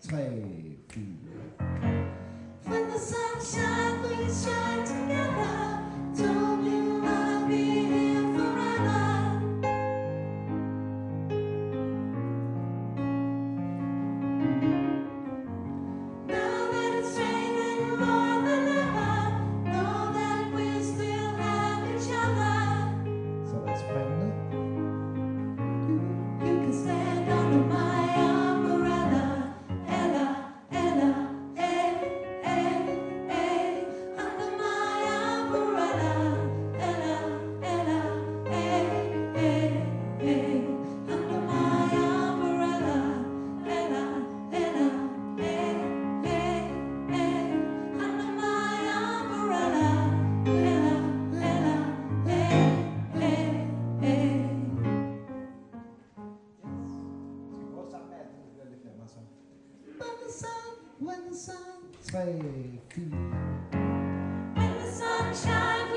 2, 4. When the sun shines, we shine together. Told you I'll be here forever. Now that it's raining more than ever, know that we still have each other. So that's pregnant. You can stand under my umbrella, Ella, Ella, eh, eh, eh. Under my umbrella, Ella, Ella, eh, eh, eh. Under my umbrella, Ella, Ella, eh, eh, eh. Under my umbrella, Ella, Ella, eh, eh, eh. When the sun, 2, 4. When the sun shines.